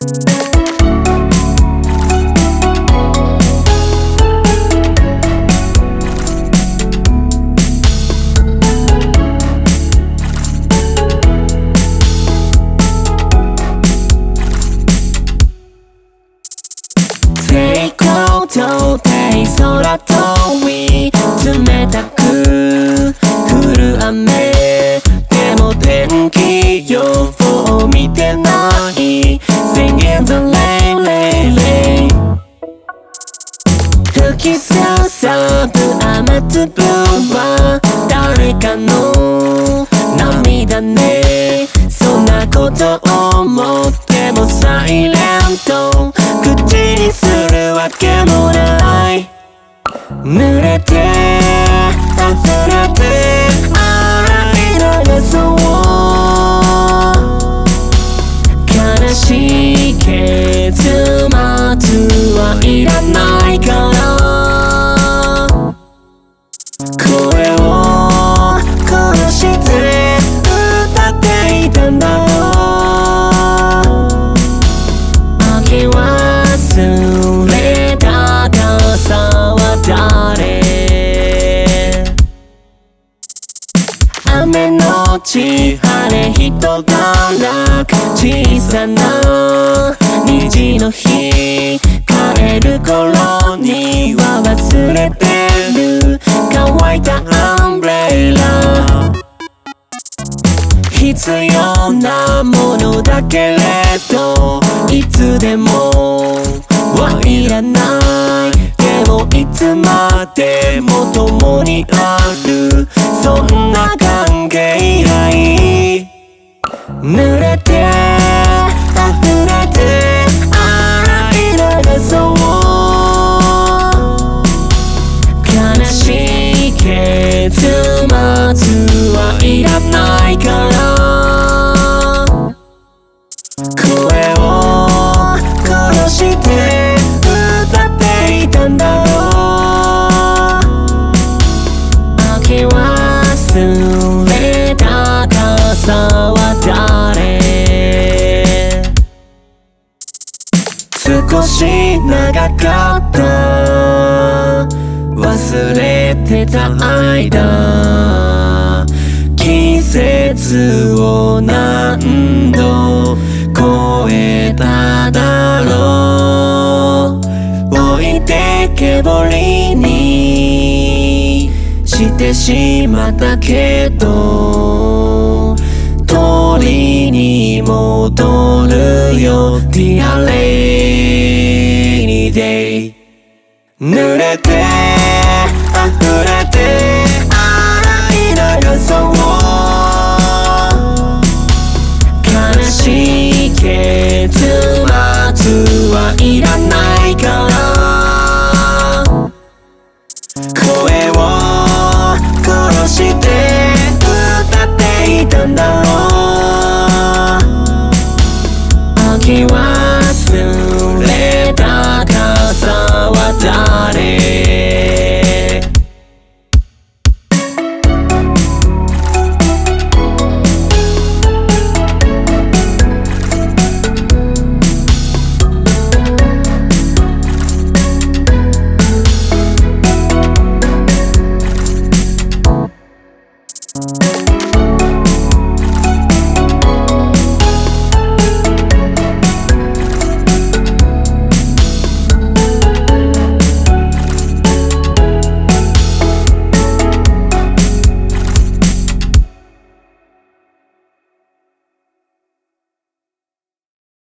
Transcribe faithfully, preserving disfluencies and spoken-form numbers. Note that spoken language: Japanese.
到底空飛び冷たく降る雨でも天気予報見てない宣言のレイレイレイ吹きすさぶ雨粒は誰かの涙ねそんなこと思ってもサイレント口にするわけもない濡れて溢れて洗い流そう悲しい結末はいらないから声を殺して歌っていたんだろう明け忘れた傘は誰雨のち晴れ人が楽小さな虹の日帰る頃には忘れてる乾いたアンブレラ必要なものだけれどいつでもはいらないでもいつまでも共にあるそんな関係愛濡れて溢れて洗い流そう悲しい結末はいらないから声を殺して歌っていたんだろう明け忘れた傘は誰少し長かった忘れてた間季節を何度超えただろう置いてけぼりにしてしまったけど鳥に戻るよ Dear Rainy Day 濡れて溢れて洗い流そう悲しい結末はいらないから声を殺して歌っていたんだろう明けは